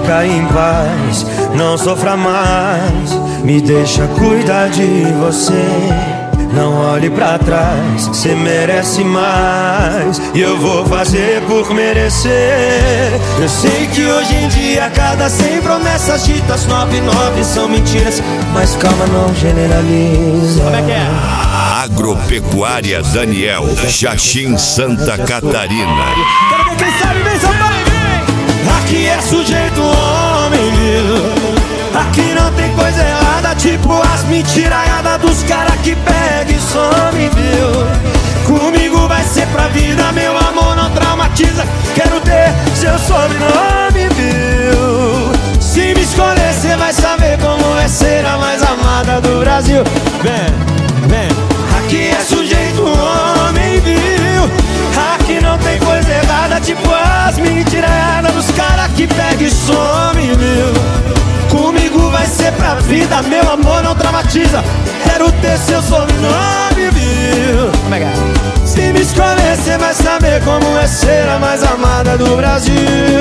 ficar em paz, não sofra mais, me deixa cuidar de você. Não olhe pra trás, cê merece mais, e eu vou fazer por merecer. Eu sei que hoje em dia cada 100 promessas ditas 99 são mentiras, mas calma, não generaliza. Como é que é? Agropecuária Daniel, Xaxim, Santa Catarina. Quero ver quem sabe, vem São Paulo. Aqui é sujeito homem, viu? Aqui não tem coisa errada, tipo as mentiraiadas dos caras que pega e some, viu? Comigo vai ser pra vida, meu amor não traumatiza. Quero ter seu sobrenome, viu? Se me escolher, cê vai saber como é ser a mais amada do Brasil. Vem, vem. Aqui é sujeito homem, viu? Aqui não tem coisa errada, tipo as mentiraiadas dos caras que pega e some, viu? Comigo vai ser pra vida, meu amor não traumatiza. Quero ter seu sobrenome, viu? Como é que é? Se me escolher, cê vai saber como é ser a mais amada do Brasil.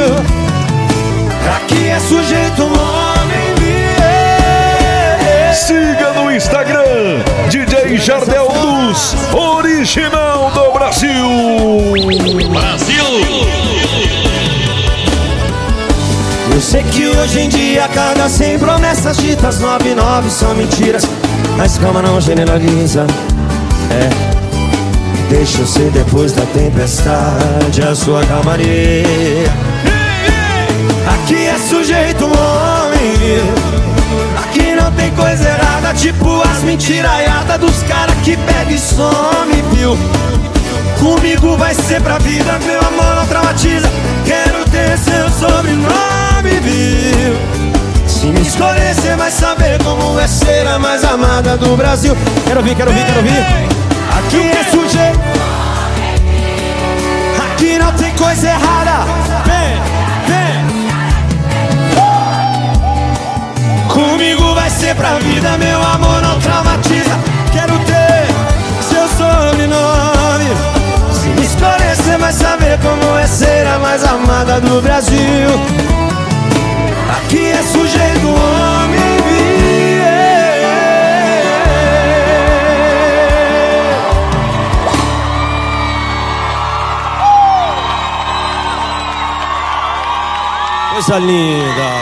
Aqui é sujeito homem, viu? Siga no Instagram, DJ Jardel Luz, original do Brasil. Eu sei que hoje em dia cada 100 promessas ditas 99 são mentiras, mas calma, não generaliza. Deixa eu ser depois da tempestade a sua calmaria. Aqui é sujeito homem, aqui não tem coisa errada, tipo as mentiraiadas dos caras que pega e some, viu? Comigo vai ser pra vida, meu amor não traumatiza. Quero ter seu sobrenome, viu? Se me escolher, cê vai saber como é ser a mais amada do Brasil. Quero ouvir, quero ouvir, quero ouvir. Aqui é sujeito, aqui não tem coisa errada. Vem, vem. Comigo vai ser pra vida, meu amor não traumatiza. Quero ter seu sobrenome. Se me escolher, cê vai saber como é ser a mais amada do Brasil. Aqui é sujeito homem, Coisa linda.